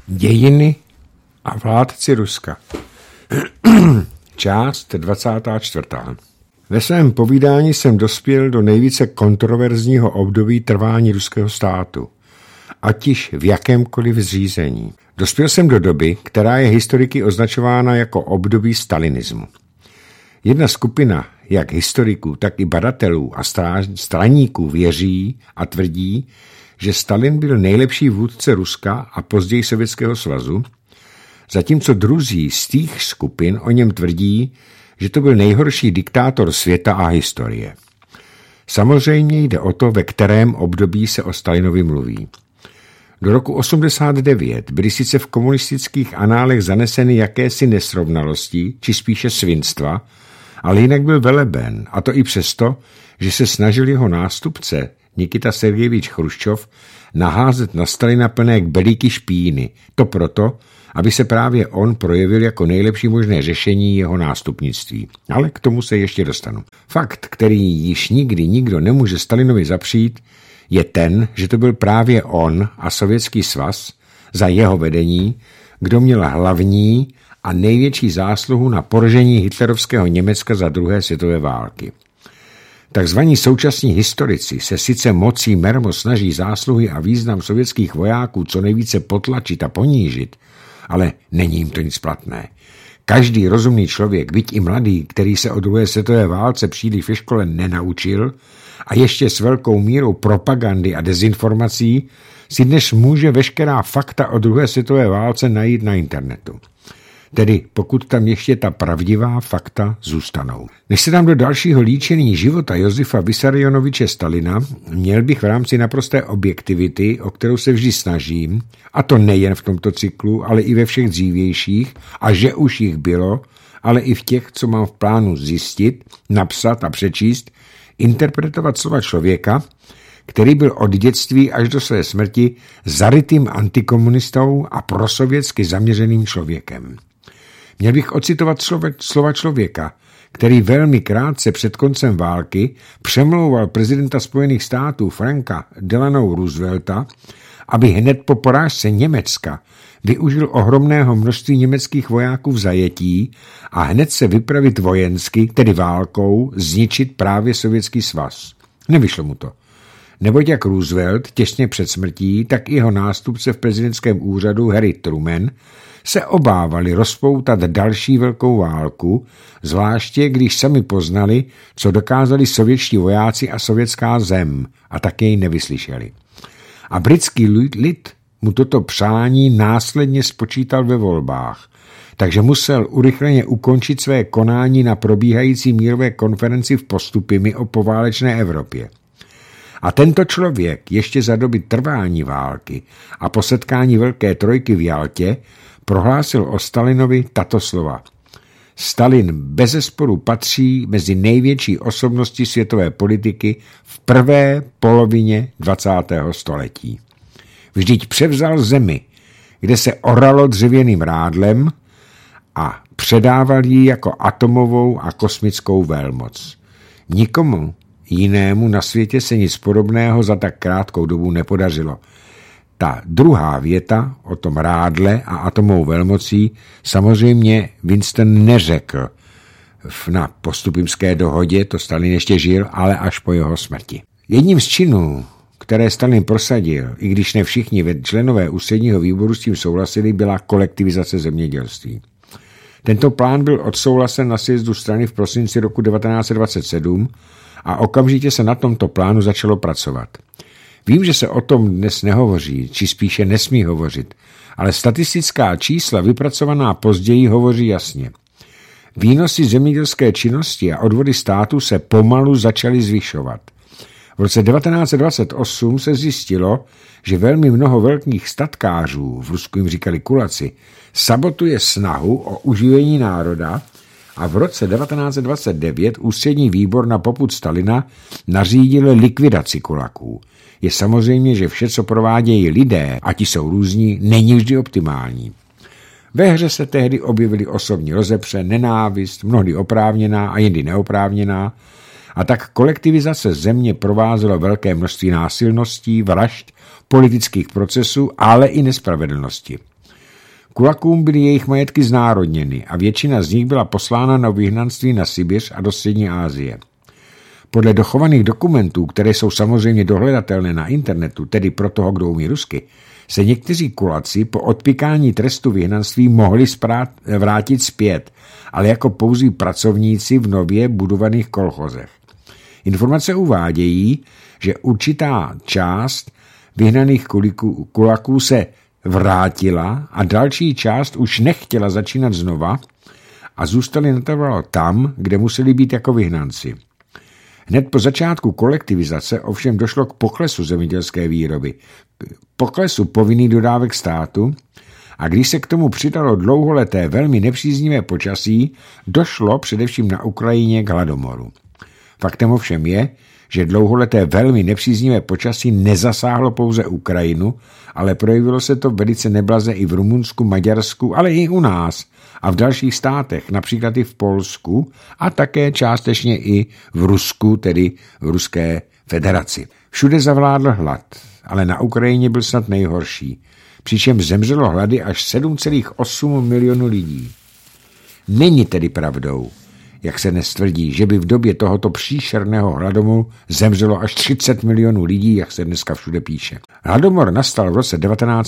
Dějiny a vládci Ruska. Část 24. Ve svém povídání jsem dospěl do nejvíce kontroverzního období trvání ruského státu, ať již v jakémkoliv zřízení. Dospěl jsem do doby, která je historiky označována jako období stalinismu. Jedna skupina, jak historiků, tak i badatelů a straníků věří a tvrdí, že Stalin byl nejlepší vůdce Ruska a později Sovětského svazu, zatímco druzí z těch skupin o něm tvrdí, že to byl nejhorší diktátor světa a historie. Samozřejmě jde o to, ve kterém období se o Stalinovi mluví. Do roku 1989 byly sice v komunistických análech zaneseny jakési nesrovnalosti, či spíše svinstva, ale jinak byl veleben, a to i přesto, že se snažil jeho nástupce Nikita Sergejevič Chruščov naházet na Stalina plné belíky špíny. To proto, aby se právě on projevil jako nejlepší možné řešení jeho nástupnictví. Ale k tomu se ještě dostanu. Fakt, který již nikdy nikdo nemůže Stalinovi zapřít, je ten, že to byl právě on a Sovětský svaz za jeho vedení, kdo měl hlavní a největší zásluhu na poražení hitlerovského Německa za druhé světové války. Takzvaní současní historici se sice mocí mermo snaží zásluhy a význam sovětských vojáků co nejvíce potlačit a ponížit, ale není jim to nic platné. Každý rozumný člověk, byť i mladý, který se o druhé světové válce příliš ve škole nenaučil a ještě s velkou mírou propagandy a dezinformací, si dnes může veškerá fakta o druhé světové válce najít na internetu. Tedy pokud tam ještě ta pravdivá fakta zůstanou. Než se dám do dalšího líčení života Josefa Vissarionoviče Stalina, měl bych v rámci naprosté objektivity, o kterou se vždy snažím, a to nejen v tomto cyklu, ale i ve všech dřívějších, a že už jich bylo, ale i v těch, co mám v plánu zjistit, napsat a přečíst, interpretovat slova člověka, který byl od dětství až do své smrti zarytým antikomunistou a prosovětsky zaměřeným člověkem. Měl bych ocitovat slova člověka, který velmi krátce před koncem války přemlouval prezidenta Spojených států Franka Delano Roosevelta, aby hned po porážce Německa využil ohromného množství německých vojáků v zajetí a hned se vypravit vojensky, tedy válkou, zničit právě Sovětský svaz. Nevyšlo mu to. Neboť jak Roosevelt těsně před smrtí, tak i jeho nástupce v prezidentském úřadu Harry Truman se obávali rozpoutat další velkou válku, zvláště když sami poznali, co dokázali sovětští vojáci a sovětská zem, a také ji nevyslyšeli. A britský lid mu toto přání následně spočítal ve volbách, takže musel urychleně ukončit své konání na probíhající mírové konferenci v Postupimi o poválečné Evropě. A tento člověk ještě za doby trvání války a po setkání Velké trojky v Jaltě prohlásil o Stalinovi tato slova. Stalin bezesporu patří mezi největší osobnosti světové politiky v prvé polovině 20. století. Vždyť převzal zemi, kde se oralo dřevěným rádlem a předával ji jako atomovou a kosmickou velmoc. Nikomu jinému na světě se nic podobného za tak krátkou dobu nepodařilo. Ta druhá věta o tom rádle a atomovou velmocí samozřejmě Winston neřekl na Postupimské dohodě, to Stalin ještě žil, ale až po jeho smrti. Jedním z činů, které Stalin prosadil, i když ne všichni členové ústředního výboru s tím souhlasili, byla kolektivizace zemědělství. Tento plán byl odsouhlasen na sjezdu strany v prosinci roku 1927 a okamžitě se na tomto plánu začalo pracovat. Vím, že se o tom dnes nehovoří, či spíše nesmí hovořit, ale statistická čísla vypracovaná později hovoří jasně. Výnosy zemědělské činnosti a odvody státu se pomalu začaly zvyšovat. V roce 1928 se zjistilo, že velmi mnoho velkých statkářů, v Rusku jim říkali kulaci, sabotuje snahu o uživení národa a v roce 1929 ústřední výbor na popud Stalina nařídil likvidaci kulaků. Je samozřejmě, že vše, co provádějí lidé, a ti jsou různí, není vždy optimální. Ve hře se tehdy objevily osobní rozepře, nenávist, mnohdy oprávněná a jindy neoprávněná, a tak kolektivizace země provázela velké množství násilností, vražd, politických procesů, ale i nespravedlnosti. Kulakům byly jejich majetky znárodněny a většina z nich byla poslána na vyhnanství na Sibiř a do Střední Asie. Podle dochovaných dokumentů, které jsou samozřejmě dohledatelné na internetu, tedy pro toho, kdo umí rusky, se někteří kulaci po odpykání trestu vyhnanství mohli vrátit zpět, ale jako pouzí pracovníci v nově budovaných kolchozech. Informace uvádějí, že určitá část vyhnaných kulaků se vrátila a další část už nechtěla začínat znova a zůstali natrvalo tam, kde museli být jako vyhnanci. Hned po začátku kolektivizace ovšem došlo k poklesu zemědělské výroby, poklesu povinných dodávek státu a když se k tomu přidalo dlouholeté velmi nepříznivé počasí, došlo především na Ukrajině k hladomoru. Faktem ovšem je, že dlouholeté velmi nepříznivé počasí nezasáhlo pouze Ukrajinu, ale projevilo se to velice neblaze i v Rumunsku, Maďarsku, ale i u nás a v dalších státech, například i v Polsku a také částečně i v Rusku, tedy v Ruské federaci. Všude zavládl hlad, ale na Ukrajině byl snad nejhorší, přičemž zemřelo hlady až 7,8 milionů lidí. Není tedy pravdou, jak se dnes tvrdí, že by v době tohoto příšerného hladomoru zemřelo až 30 milionů lidí, jak se dneska všude píše. Hladomor nastal v roce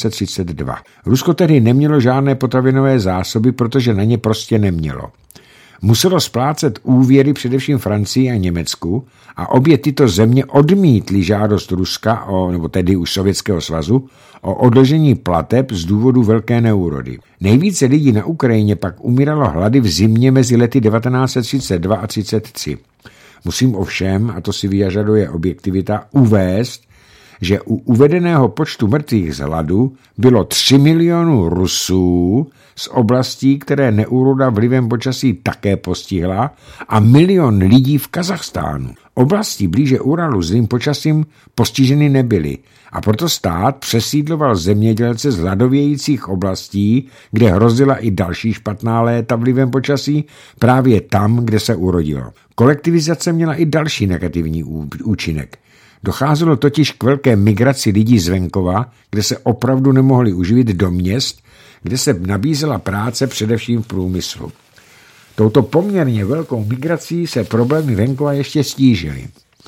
1932. Rusko tedy nemělo žádné potravinové zásoby, protože na ně prostě nemělo. Muselo splácet úvěry především Francii a Německu a obě tyto země odmítly žádost Ruska, nebo tedy už Sovětského svazu, o odložení plateb z důvodu velké neúrody. Nejvíce lidí na Ukrajině pak umíralo hlady v zimě mezi lety 1932 a 1933. Musím ovšem, a to si vyžaduje objektivita, uvést, že u uvedeného počtu mrtvých z hladu bylo 3 milionů Rusů z oblastí, které neúroda vlivem počasí také postihla, a 1 milion lidí v Kazachstánu. Oblasti blíže Uralu zlým počasím postiženy nebyly a proto stát přesídloval zemědělce z hladovějících oblastí, kde hrozila i další špatná léta vlivem počasí, právě tam, kde se urodilo. Kolektivizace měla i další negativní účinek. Docházelo totiž k velké migraci lidí z venkova, kde se opravdu nemohli uživit, do měst, kde se nabízela práce především v průmyslu. Touto poměrně velkou migrací se problémy venkova ještě stížily.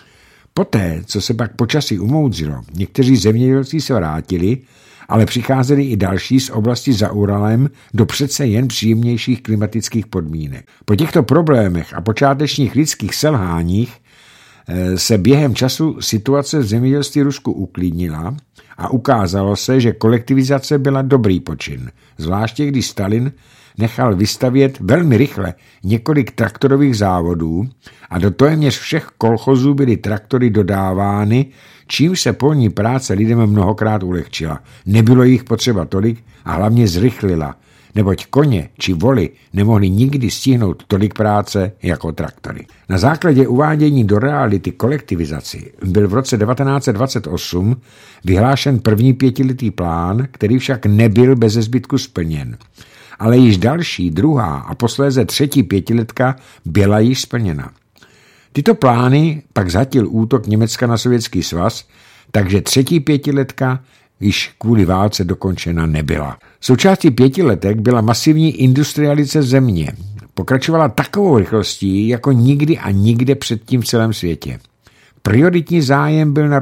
Poté, co se pak počasí umoudřilo, někteří zemědělci se vrátili, ale přicházeli i další z oblasti za Uralem do přece jen příjemnějších klimatických podmínek. Po těchto problémech a počátečních lidských selháních se během času situace v zemědělství Rusku uklidnila a ukázalo se, že kolektivizace byla dobrý počin, zvláště když Stalin nechal vystavět velmi rychle několik traktorových závodů a do téměř všech kolchozů byly traktory dodávány, čímž se polní práce lidem mnohokrát ulehčila. Nebylo jich potřeba tolik a hlavně zrychlila, neboť koně či voly nemohli nikdy stihnout tolik práce jako traktory. Na základě uvádění do reality kolektivizaci byl v roce 1928 vyhlášen první 5letý plán, který však nebyl beze zbytku splněn. Ale již další, druhá a posléze třetí 5letka byla již splněna. Tyto plány pak zhatil útok Německa na Sovětský svaz, takže třetí 5letka již kvůli válce dokončena nebyla. Součástí 5letek byla masivní industrializace země. Pokračovala takovou rychlostí, jako nikdy a nikde předtím v celém světě. Prioritní zájem byl na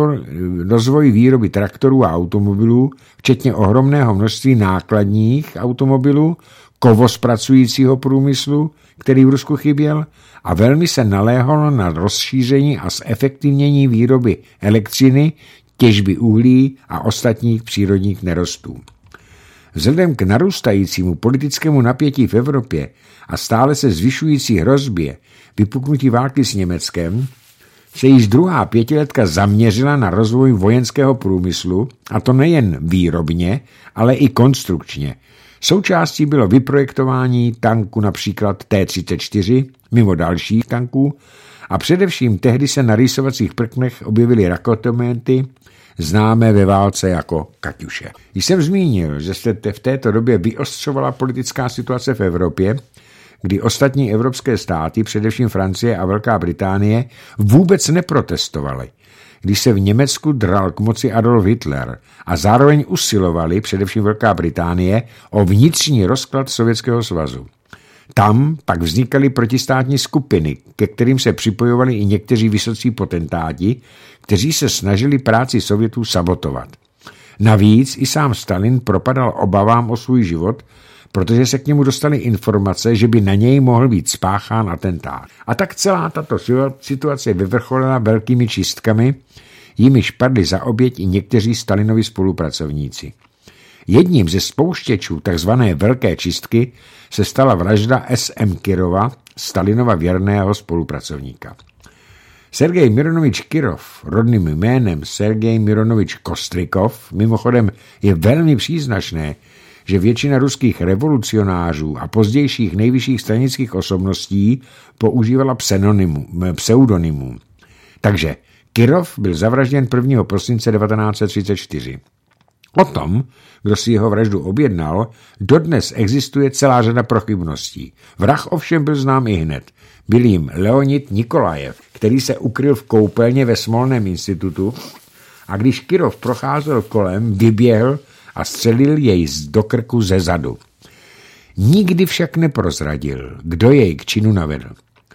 rozvoj výroby traktorů a automobilů, včetně ohromného množství nákladních automobilů, kovospracujícího průmyslu, který v Rusku chyběl, a velmi se naléhalo na rozšíření a zefektivnění výroby elektřiny, těžby uhlí a ostatních přírodních nerostů. Vzhledem k narůstajícímu politickému napětí v Evropě a stále se zvyšující hrozbě vypuknutí války s Německem se již druhá 5letka zaměřila na rozvoj vojenského průmyslu, a to nejen výrobně, ale i konstrukčně. Součástí bylo vyprojektování tanku například T-34, mimo dalších tanků, a především tehdy se na rýsovacích prknech objevily raketomety, známé ve válce jako Kaťuše. Již jsem zmínil, že se v této době vyostřovala politická situace v Evropě, kdy ostatní evropské státy, především Francie a Velká Británie, vůbec neprotestovaly. když se v Německu dral k moci Adolf Hitler a zároveň usilovali, především Velká Británie, o vnitřní rozklad Sovětského svazu. Tam pak vznikaly protistátní skupiny, ke kterým se připojovali i někteří vysocí potentáti, kteří se snažili práci Sovětů sabotovat. Navíc i sám Stalin propadal obavám o svůj život, protože se k němu dostaly informace, že by na něj mohl být spáchán atentát. A tak celá tato situace vyvrcholila velkými čistkami, jimiž padli za oběť i někteří Stalinovi spolupracovníci. Jedním ze spouštěčů tzv. Velké čistky se stala vražda S.M. Kirova, Stalinova věrného spolupracovníka. Sergej Mironovič Kirov, rodným jménem Sergej Mironovič Kostrikov, mimochodem je velmi příznačné, že většina ruských revolucionářů a pozdějších nejvyšších stranických osobností používala pseudonymů. Takže Kirov byl zavražděn 1. prosince 1934. O tom, kdo si jeho vraždu objednal, dodnes existuje celá řada pochybností. Vrah ovšem byl znám i hned. Byl jim Leonid Nikolajev, který se ukryl v koupelně ve Smolném institutu a když Kirov procházel kolem, vyběhl a střelil jej do krku ze zadu. Nikdy však neprozradil, kdo jej k činu navedl.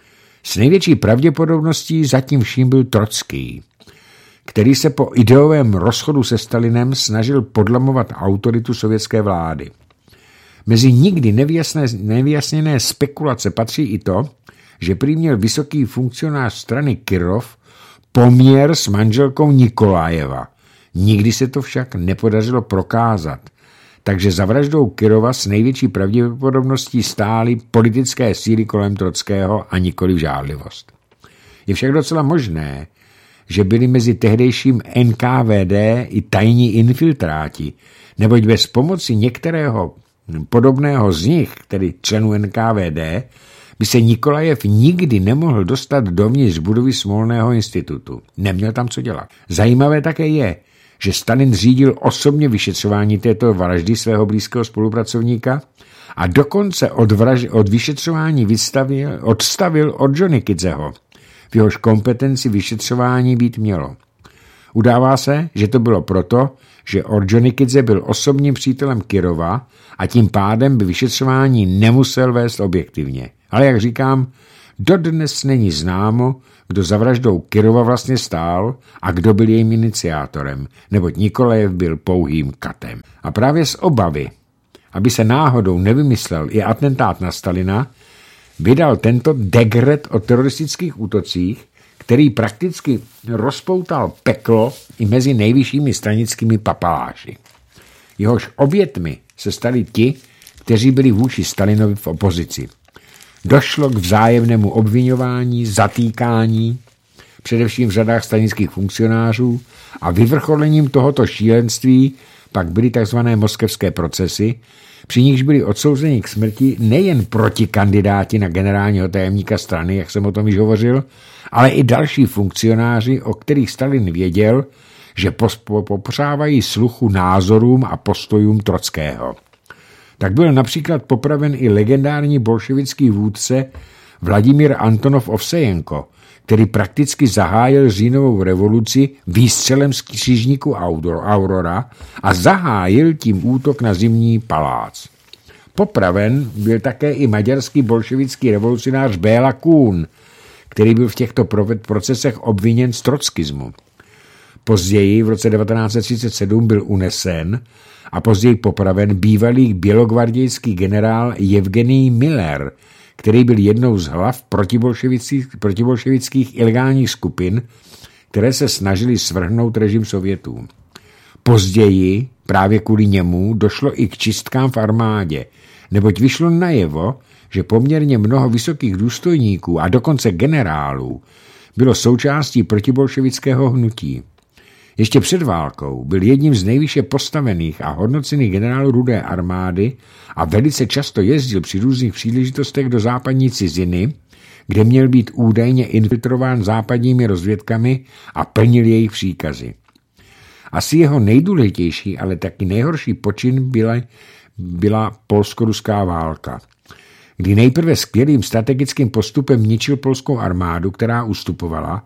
S největší pravděpodobností zatím vším byl Trocký, který se po ideovém rozchodu se Stalinem snažil podlamovat autoritu sovětské vlády. Mezi nikdy nevyjasněné spekulace patří i to, že prý měl vysoký funkcionář strany Kirov poměr s manželkou Nikolajeva. Nikdy se to však nepodařilo prokázat, takže za vraždou Kirova s největší pravděpodobností stály politické síly kolem Trockého a nikoliv žádlivost. Je však docela možné, že byli mezi tehdejším NKVD i tajní infiltráti, neboť bez pomoci některého podobného z nich, tedy členů NKVD, by se Nikolajev nikdy nemohl dostat dovnitř budovy Smolného institutu. Neměl tam co dělat. Zajímavé také je, že Stalin řídil osobně vyšetřování této vraždy svého blízkého spolupracovníka a dokonce od vyšetřování odstavil Ordžonikidzeho. V jehož kompetenci vyšetřování být mělo. Udává se, že to bylo proto, že Ordžonikidze byl osobním přítelem Kirova a tím pádem by vyšetřování nemusel vést objektivně. Ale jak říkám, dodnes není známo, kdo za vraždou Kirova vlastně stál a kdo byl jejím iniciátorem, neboť Nikolajev byl pouhým katem. A právě z obavy, aby se náhodou nevymyslel i atentát na Stalina, vydal tento dekret o teroristických útocích, který prakticky rozpoutal peklo i mezi nejvyššími stranickými papaláši. Jehož obětmi se stali ti, kteří byli vůči Stalinovi v opozici. Došlo k vzájemnému obviňování, zatýkání, především v řadách stranických funkcionářů a vyvrcholením tohoto šílenství pak byly tzv. Moskevské procesy, při nichž byli odsouzeni k smrti nejen protikandidáti na generálního tajemníka strany, jak jsem o tom již hovořil, ale i další funkcionáři, o kterých Stalin věděl, že popřávají sluchu názorům a postojům Trockého. Tak byl například popraven i legendární bolševický vůdce Vladimír Antonov Ovsejenko, který prakticky zahájil říjnovou revoluci výstřelem z křižníku Aurora a zahájil tím útok na Zimní palác. Popraven byl také i maďarský bolševický revolucionář Béla Kun, který byl v těchto procesech obviněn z trockismu. Později v roce 1937 byl unesen a později popraven bývalý bělogvardějský generál Evgenij Miller, který byl jednou z hlav protibolševických ilegálních skupin, které se snažili svrhnout režim Sovětů. Později, právě kvůli němu, došlo i k čistkám v armádě, neboť vyšlo najevo, že poměrně mnoho vysokých důstojníků a dokonce generálů bylo součástí protibolševického hnutí. Ještě před válkou byl jedním z nejvýše postavených a hodnocených generálů Rudé armády a velice často jezdil při různých příležitostech do západní ciziny, kde měl být údajně infiltrován západními rozvědkami a plnil jejich příkazy. Asi jeho nejdůležitější, ale taky nejhorší počin byla polsko-ruská válka, kdy nejprve skvělým strategickým postupem ničil polskou armádu, která ustupovala,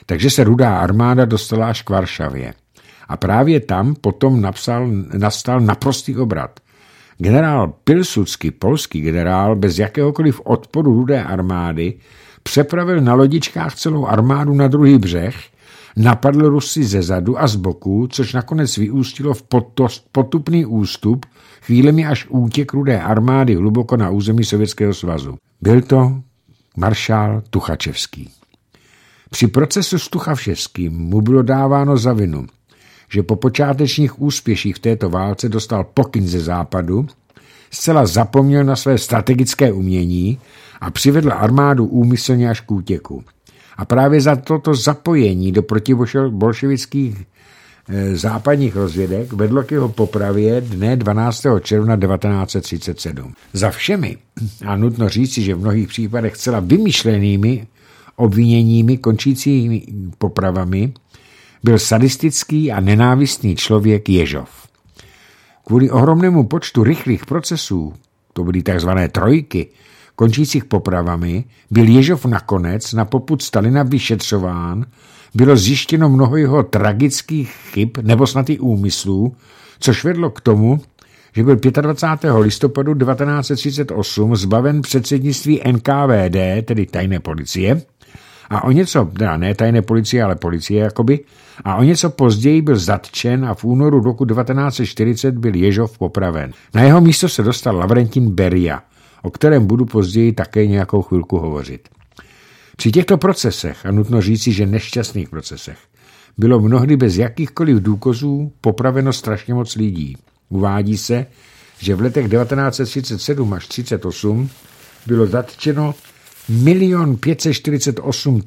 takže se Rudá armáda dostala až k Varšavě. A právě tam potom nastal naprostý obrat. Generál Pilsudský, polský generál, bez jakéhokoliv odporu Rudé armády, přepravil na lodičkách celou armádu na druhý břeh, napadl Rusy ze zadu a z boku, což nakonec vyústilo v potupný ústup, chvílemi až útěk Rudé armády hluboko na území Sovětského svazu. Byl to maršál Tuchačevský. Při procesu s Tuchačevským mu bylo dáváno za vinu, že po počátečních úspěších v této válce dostal pokyn ze západu, zcela zapomněl na své strategické umění a přivedl armádu úmyslně až k útěku. A právě za toto zapojení do protibolševických západních rozvědek vedlo k jeho popravě dne 12. června 1937. Za všemi, a nutno říci, že v mnohých případech zcela vymyšlenými obviněními končícími popravami, byl sadistický a nenávistný člověk Ježov. Kvůli ohromnému počtu rychlých procesů, to byly tzv. Trojky, končících popravami, byl Ježov nakonec na popud Stalina vyšetřován, bylo zjištěno mnoho jeho tragických chyb nebo snad i úmyslů, což vedlo k tomu, že byl 25. listopadu 1938 zbaven předsednictví NKVD, tedy tajné policie, a o něco, ne tajné policie, ale policie jakoby, a o něco později byl zatčen a v únoru roku 1940 byl Ježov popraven. Na jeho místo se dostal Lavrentin Beria, o kterém budu později také nějakou chvilku hovořit. Při těchto procesech, a nutno říci, že nešťastných procesech, bylo mnohdy bez jakýchkoliv důkazů popraveno strašně moc lidí. Uvádí se, že v letech 1937 až 1938 bylo zatčeno 1 548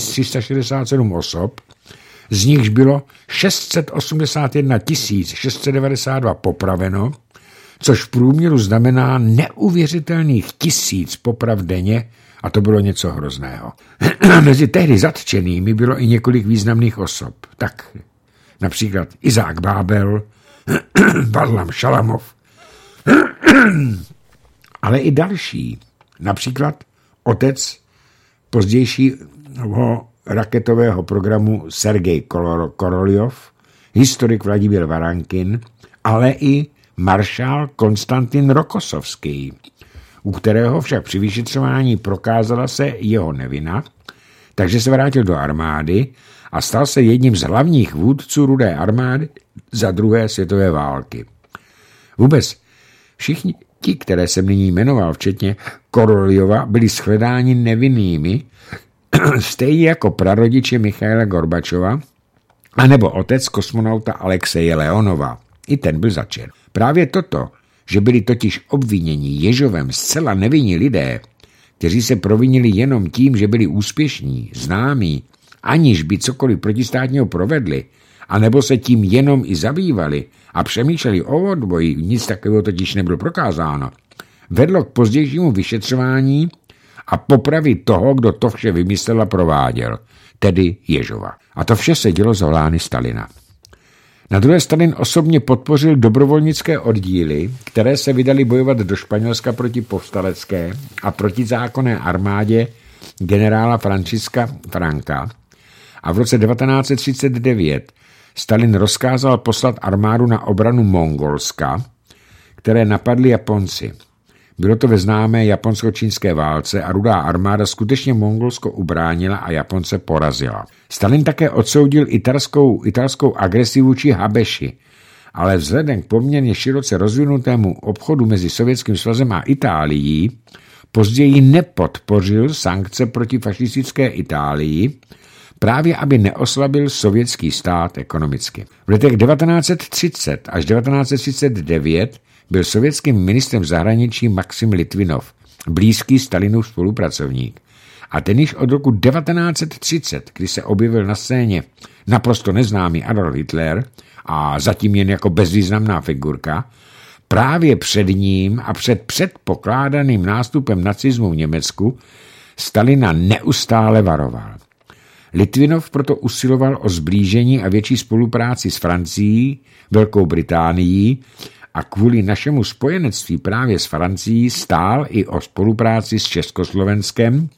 367 osob, z nichž bylo 681 692 popraveno, což v průměru znamená neuvěřitelných 1000 poprav denně, a to bylo něco hrozného. Mezi tehdy zatčenými bylo i několik významných osob. Tak například Izák Bábel, Varlam Šalamov, ale i další. Například otec pozdějšího raketového programu Sergej Koroljov, historik Vladimír Varankin, ale i maršál Konstantin Rokossovský, u kterého však při vyšetřování prokázala se jeho nevina, takže se vrátil do armády a stal se jedním z hlavních vůdců Rudé armády za druhé světové války. Vůbec všichni ti, které jsem nyní jmenoval, včetně Koroljova, byli shledáni nevinnými, stejně jako prarodiče Michaila Gorbačova, anebo otec kosmonauta Alexeje Leonova. I ten byl zatčen. Právě toto, že byli totiž obviněni Ježovem zcela nevinní lidé, kteří se provinili jenom tím, že byli úspěšní, známí, aniž by cokoliv protistátního provedli, anebo se tím jenom i zabývali a přemýšleli o odboji, nic takového totiž nebylo prokázáno, vedlo k pozdějšímu vyšetřování a popravy toho, kdo to vše vymyslel a prováděl, tedy Ježova. A to vše se dělo za vlády Stalina. Na druhé Stalin osobně podpořil dobrovolnické oddíly, které se vydali bojovat do Španělska proti povstalecké a protizákonné armádě generála Františka Franka a v roce 1939 Stalin rozkázal poslat armádu na obranu Mongolska, které napadli Japonci. Bylo to ve známé japonsko-čínské válce a Rudá armáda skutečně Mongolsko ubránila a Japonce porazila. Stalin také odsoudil italskou agresi vůči Habeši, ale vzhledem k poměrně široce rozvinutému obchodu mezi Sovětským svazem a Itálií později nepodpořil sankce proti fašistické Itálii, právě aby neoslabil sovětský stát ekonomicky. V letech 1930 až 1939 byl sovětským ministrem zahraničí Maxim Litvinov, blízký Stalinův spolupracovník. A ten již od roku 1930, kdy se objevil na scéně naprosto neznámý Adolf Hitler a zatím jen jako bezvýznamná figurka, právě před ním a před předpokládaným nástupem nacismu v Německu Stalina neustále varoval. Litvinov proto usiloval o zblížení a větší spolupráci s Francií, Velkou Británií a kvůli našemu spojenectví právě s Francií stál i o spolupráci s Československem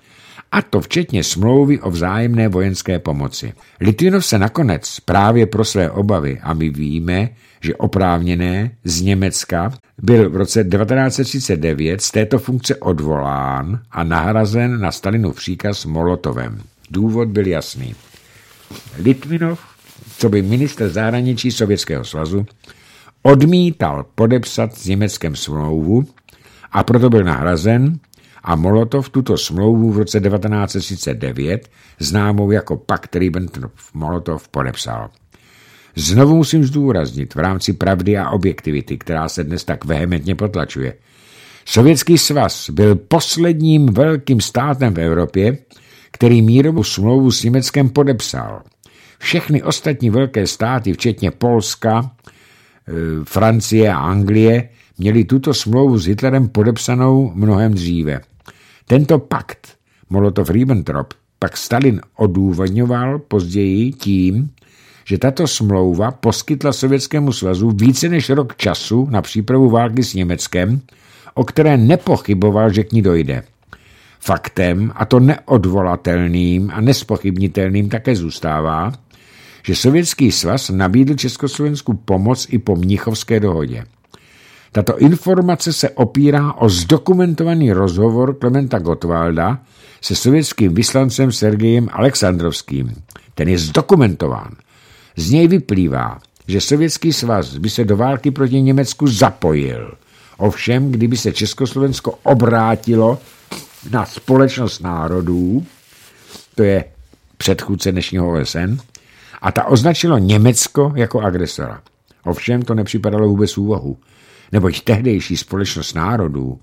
a to včetně smlouvy o vzájemné vojenské pomoci. Litvinov se nakonec právě pro své obavy, a my víme, že oprávněné, z Německa, byl v roce 1939 z této funkce odvolán a nahrazen na Stalinův příkaz Molotovem. Důvod byl jasný. Litvinov, co by ministr zahraničí Sovětského svazu, odmítal podepsat s Německem smlouvu a proto byl nahrazen a Molotov tuto smlouvu v roce 1939, známou jako Pakt Ribbentrop-Molotov, podepsal. Znovu musím zdůraznit v rámci pravdy a objektivity, která se dnes tak vehementně potlačuje. Sovětský svaz byl posledním velkým státem v Evropě, který mírovou smlouvu s Německem podepsal. Všechny ostatní velké státy, včetně Polska, Francie a Anglie, měli tuto smlouvu s Hitlerem podepsanou mnohem dříve. Tento pakt Molotov-Ribbentrop pak Stalin odůvodňoval později tím, že tato smlouva poskytla Sovětskému svazu více než rok času na přípravu války s Německem, o které nepochyboval, že k ní dojde. Faktem, a to neodvolatelným a nespochybnitelným, také zůstává, že Sovětský svaz nabídl Československu pomoc i po Mnichovské dohodě. Tato informace se opírá o zdokumentovaný rozhovor Klementa Gottwalda se sovětským vyslancem Sergejem Alexandrovským. Ten je zdokumentován. Z něj vyplývá, že Sovětský svaz by se do války proti Německu zapojil. Ovšem, kdyby se Československo obrátilo na Společnost národů, to je předchůdce dnešního OSN, a ta označilo Německo jako agresora. Ovšem to nepřipadalo vůbec úvahu, neboť tehdejší Společnost národů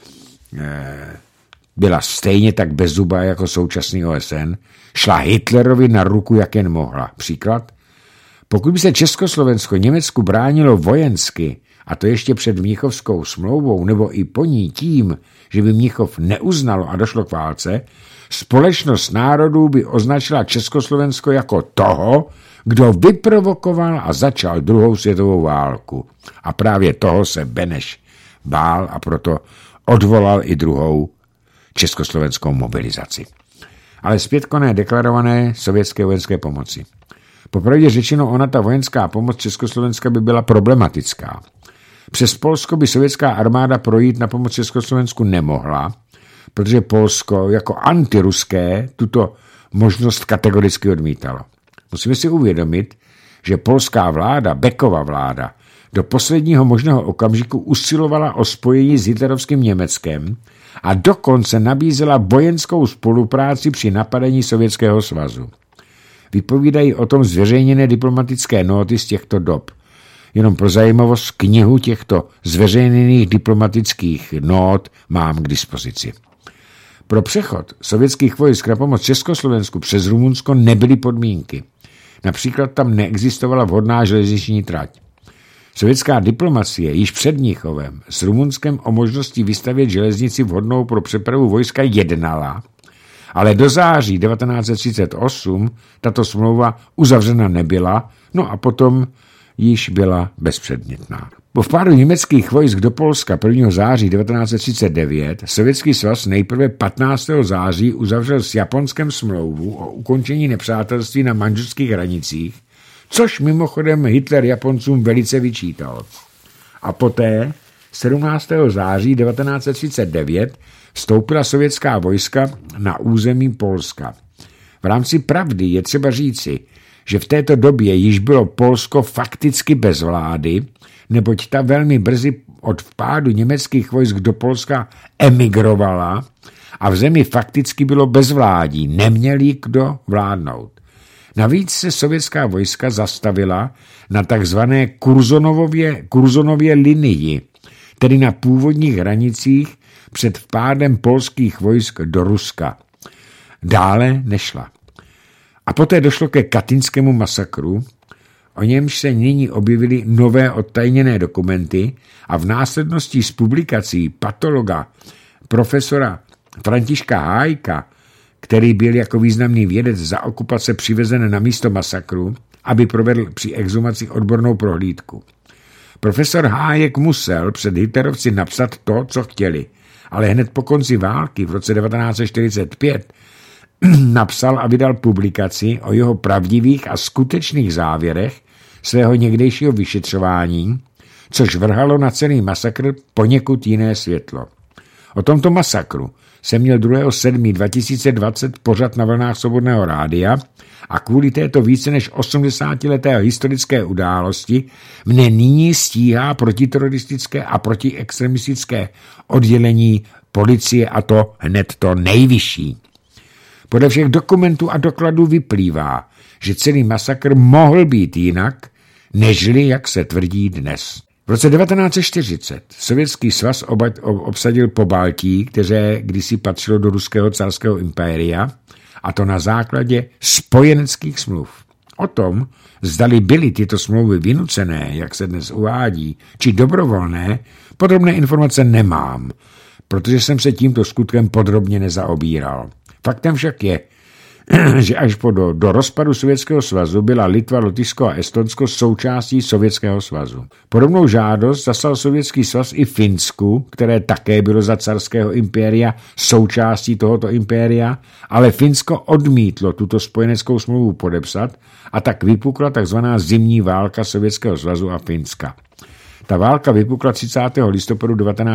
byla stejně tak bezzubá jako současný OSN, šla Hitlerovi na ruku, jak jen mohla. Příklad? Pokud by se Československo Německu bránilo vojensky, a to ještě před Mnichovskou smlouvou, nebo i po ní tím, že by Mnichov neuznalo a došlo k válce, Společnost národů by označila Československo jako toho, kdo vyprovokoval a začal druhou světovou válku. A právě toho se Beneš bál a proto odvolal i druhou československou mobilizaci. Ale zpět k oné deklarované sovětské vojenské pomoci. Popravdě řečeno, ona ta vojenská pomoc Československa by byla problematická. Přes Polsko by sovětská armáda projít na pomoc Československu nemohla, protože Polsko jako antiruské tuto možnost kategoricky odmítalo. Musíme si uvědomit, že polská vláda, Beckova vláda, do posledního možného okamžiku usilovala o spojení s hitlerovským Německem a dokonce nabízela vojenskou spolupráci při napadení Sovětského svazu. Vypovídají o tom zveřejněné diplomatické nóty z těchto dob. Jenom pro zajímavost knihu těchto zveřejněných diplomatických nót mám k dispozici. Pro přechod sovětských vojsk na pomoc Československu přes Rumunsko nebyly podmínky. Například tam neexistovala vhodná železniční trať. Sovětská diplomacie již před Mnichovem s Rumunskem o možnosti vystavět železnici vhodnou pro přepravu vojska jednala, ale do září 1938 tato smlouva uzavřena nebyla, no a potom již byla bezpředmětná. Po vpádu německých vojsk do Polska 1. září 1939 Sovětský svaz nejprve 15. září uzavřel s Japonskem smlouvu o ukončení nepřátelství na manžurských hranicích, což mimochodem Hitler Japoncům velice vyčítal. A poté 17. září 1939 vstoupila sovětská vojska na území Polska. V rámci pravdy je třeba říci, že v této době již bylo Polsko fakticky bez vlády, neboť ta velmi brzy od vpádu německých vojsk do Polska emigrovala a v zemi fakticky bylo bezvládí, neměli kdo vládnout. Navíc se sovětská vojska zastavila na takzvané Kurzonově linii, tedy na původních hranicích před vpádem polských vojsk do Ruska. Dále nešla. A poté došlo ke Katyňskému masakru, o němž se nyní objevily nové odtajněné dokumenty a v následnosti z publikací patologa profesora Františka Hájka, který byl jako významný vědec za okupace přivezen na místo masakru, aby provedl při exhumaci odbornou prohlídku. Profesor Hájek musel před hitlerovci napsat to, co chtěli, ale hned po konci války v roce 1945 napsal a vydal publikaci o jeho pravdivých a skutečných závěrech svého někdejšího vyšetřování, což vrhalo na celý masakr poněkud jiné světlo. O tomto masakru jsem měl 2.7.2020 pořad na vlnách Svobodného rádia a kvůli této více než 80leté historické události mne nyní stíhá protiteroristické a protiextremistické oddělení policie, a to hned to nejvyšší. Podle všech dokumentů a dokladů vyplývá, že celý masakr mohl být jinak, nežli jak se tvrdí dnes. V roce 1940 Sovětský svaz obsadil Pobaltí, které kdysi patřilo do ruského carského impéria, a to na základě spojeneckých smluv. O tom, zdali byly tyto smlouvy vynucené, jak se dnes uvádí, či dobrovolné, podrobné informace nemám, protože jsem se tímto skutkem podrobně nezaobíral. Faktem však je, že až do rozpadu Sovětského svazu byla Litva, Lotyšsko a Estonsko součástí Sovětského svazu. Podobnou žádost zaslal Sovětský svaz i Finsku, které také bylo za carského impéria součástí tohoto impéria, ale Finsko odmítlo tuto spojeneckou smlouvu podepsat a tak vypukla tzv. Zimní válka Sovětského svazu a Finska. Ta válka vypukla 30. listopadu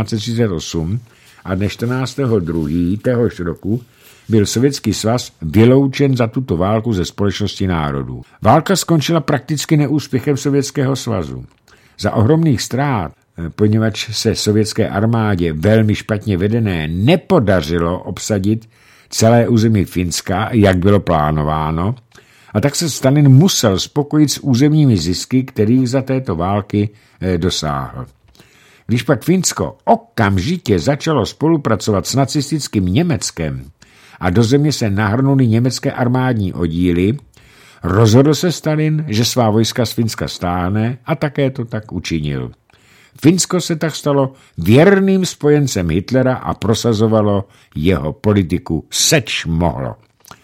1938 a dne 14.2. téhož roku byl Sovětský svaz vyloučen za tuto válku ze společnosti národů. Válka skončila prakticky neúspěchem Sovětského svazu. Za ohromných ztrát, poněvadž se sovětské armádě velmi špatně vedené nepodařilo obsadit celé území Finska, jak bylo plánováno, a tak se Stalin musel spokojit s územními zisky, kterých za této války dosáhl. Když pak Finsko okamžitě začalo spolupracovat s nacistickým Německem a do země se nahrnuly německé armádní oddíly, rozhodl se Stalin, že svá vojska z Finska stáhne, a také to tak učinil. Finsko se tak stalo věrným spojencem Hitlera a prosazovalo jeho politiku seč mohlo.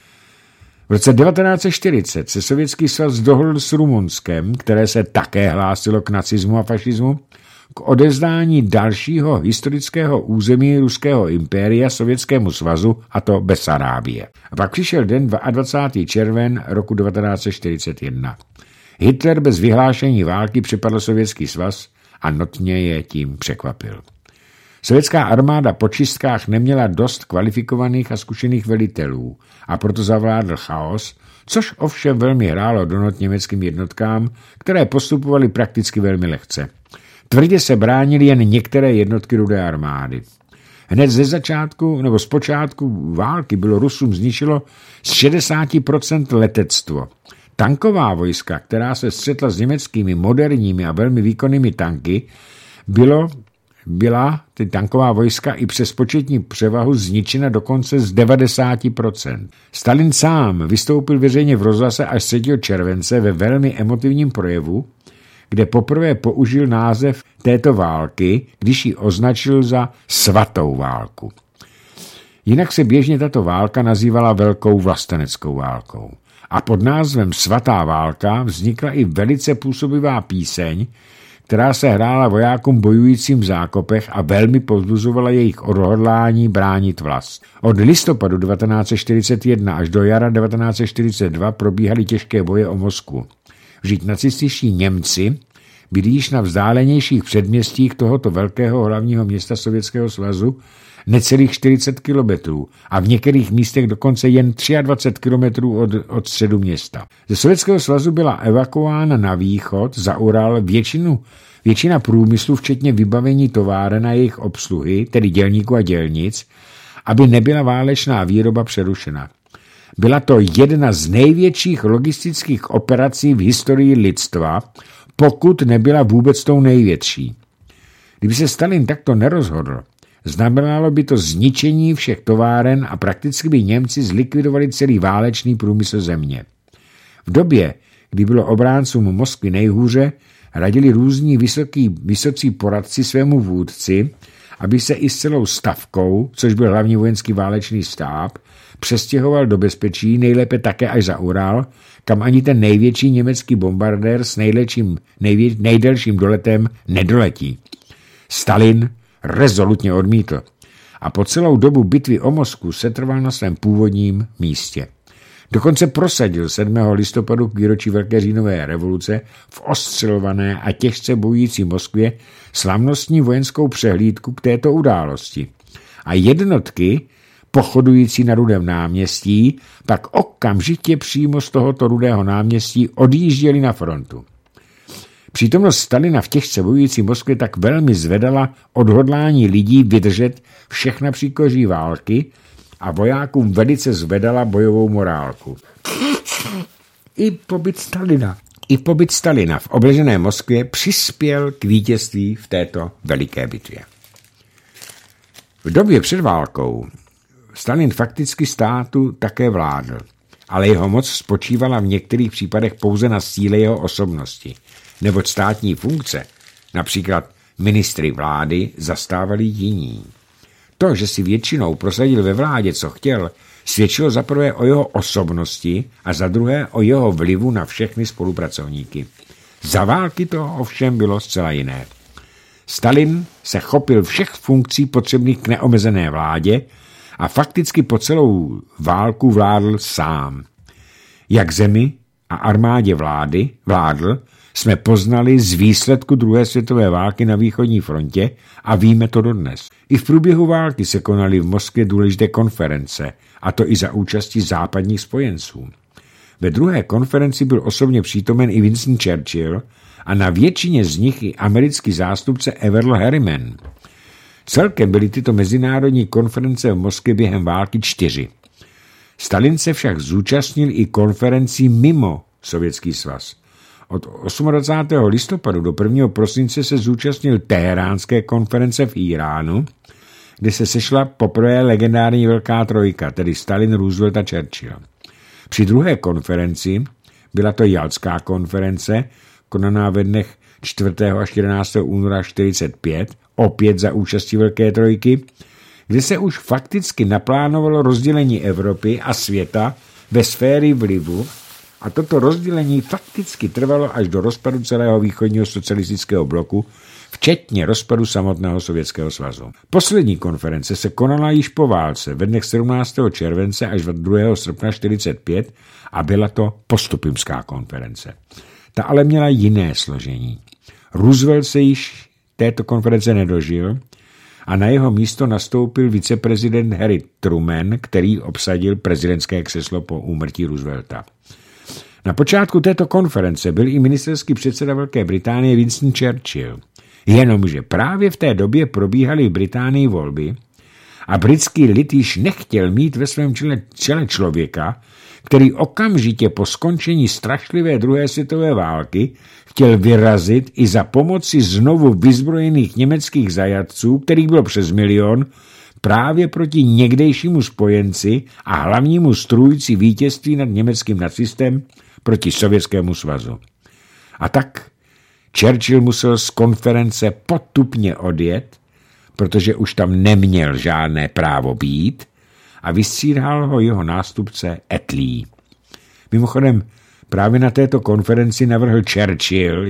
V roce 1940 se Sovětský svaz dohodl s Rumunskem, které se také hlásilo k nacismu a fašismu, k odevzdání dalšího historického území ruského impéria Sovětskému svazu, a to Besarábie. A pak přišel den 22. červen roku 1941. Hitler bez vyhlášení války přepadl Sovětský svaz a notně je tím překvapil. Sovětská armáda po čistkách neměla dost kvalifikovaných a zkušených velitelů a proto zavládl chaos, což ovšem velmi hrálo do not německým jednotkám, které postupovaly prakticky velmi lehce. Tvrdě se bránily jen některé jednotky Rudé armády. Hned ze začátku nebo z počátku války bylo Rusům zničilo z 60% letectvo. Tanková vojska, která se střetla s německými moderními a velmi výkonnými tanky, byla ty tanková vojska i přes početní převahu zničena dokonce z 90%. Stalin sám vystoupil veřejně v rozhlase až 3. července ve velmi emotivním projevu, kde poprvé použil název této války, když ji označil za svatou válku. Jinak se běžně tato válka nazývala Velkou vlasteneckou válkou. A pod názvem Svatá válka vznikla i velice působivá píseň, která se hrála vojákům bojujícím v zákopech a velmi povzbuzovala jejich odhodlání bránit vlast. Od listopadu 1941 až do jara 1942 probíhaly těžké boje o Moskvu. Vždyť nacističtí Němci byli již na vzdálenějších předměstích tohoto velkého hlavního města Sovětského svazu necelých 40 kilometrů a v některých místech dokonce jen 23 kilometrů od středu města. Ze Sovětského svazu byla evakuována na východ za Ural většina průmyslu, včetně vybavení továren a jejich obsluhy, tedy dělníků a dělnic, aby nebyla válečná výroba přerušena. Byla to jedna z největších logistických operací v historii lidstva, pokud nebyla vůbec tou největší. Kdyby se Stalin takto nerozhodl, znamenalo by to zničení všech továren a prakticky by Němci zlikvidovali celý válečný průmysl země. V době, kdy bylo obráncům Moskvy nejhůře, radili různí vysocí poradci svému vůdci, aby se i s celou stavkou, což byl hlavní vojenský válečný štáb, přestěhoval do bezpečí, nejlépe také až za Ural, kam ani ten největší německý bombardér s nejdelším doletem nedoletí. Stalin rezolutně odmítl. a po celou dobu bitvy o Moskvu setrval na svém původním místě. Dokonce prosadil 7. listopadu k výročí Velké říjnové revoluce v ostřelované a těžce bojující Moskvě slavnostní vojenskou přehlídku k této události. A jednotky, pochodující na Rudém náměstí, pak okamžitě přímo z tohoto Rudého náměstí odjížděli na frontu. Přítomnost Stalina v těžce bojující Moskvě tak velmi zvedala odhodlání lidí vydržet všechna příkoří války a vojákům velice zvedala bojovou morálku. I pobyt Stalina v obležené Moskvě přispěl k vítězství v této veliké bitvě. V době před válkou Stalin fakticky státu také vládl, ale jeho moc spočívala v některých případech pouze na síle jeho osobnosti, neboť státní funkce, například ministry vlády, zastávali jiní. To, že si většinou prosadil ve vládě, co chtěl, svědčilo za prvé o jeho osobnosti a za druhé o jeho vlivu na všechny spolupracovníky. Za války to ovšem bylo zcela jiné. Stalin se chopil všech funkcí potřebných k neomezené vládě a fakticky po celou válku vládl sám. Jak zemi a armádě vládl, jsme poznali z výsledku druhé světové války na východní frontě a víme to dodnes. I v průběhu války se konaly v Moskvě důležité konference, a to i za účasti západních spojenců. Ve druhé konferenci byl osobně přítomen i Winston Churchill a na většině z nich i americký zástupce Averell Harriman. Celkem byly tyto mezinárodní konference v Moskvě během války 4. Stalin se však zúčastnil i konferencí mimo Sovětský svaz. Od 28. listopadu do 1. prosince se zúčastnil Teheránské konference v Iránu, kde se sešla poprvé legendární Velká trojka, tedy Stalin, Roosevelt a Churchill. Při druhé konferenci, byla to Jaltská konference, konaná ve dnech 4. až 11. února 1945, opět za účasti Velké trojky, kde se už fakticky naplánovalo rozdělení Evropy a světa ve sféry vlivu, a toto rozdělení fakticky trvalo až do rozpadu celého východního socialistického bloku, včetně rozpadu samotného Sovětského svazu. Poslední konference se konala již po válce ve dnech 17. července až 2. srpna 1945 a byla to Postupimská konference. Ta ale měla jiné složení. Roosevelt se již této konference nedožil a na jeho místo nastoupil viceprezident Harry Truman, který obsadil prezidentské křeslo po úmrtí Roosevelta. Na počátku této konference byl i ministerský předseda Velké Británie Winston Churchill. Jenomže právě v té době probíhaly v Británii volby a britský lid již nechtěl mít ve svém čele člověka, který okamžitě po skončení strašlivé druhé světové války chtěl vyrazit i za pomoci znovu vyzbrojených německých zajatců, kterých bylo přes 1 milion, právě proti někdejšímu spojenci a hlavnímu strůjci vítězství nad německým nacistem proti Sovětskému svazu. A tak Churchill musel z konference potupně odjet, protože už tam neměl žádné právo být, a vystřídal ho jeho nástupce Attlee. Mimochodem, právě na této konferenci navrhl Churchill,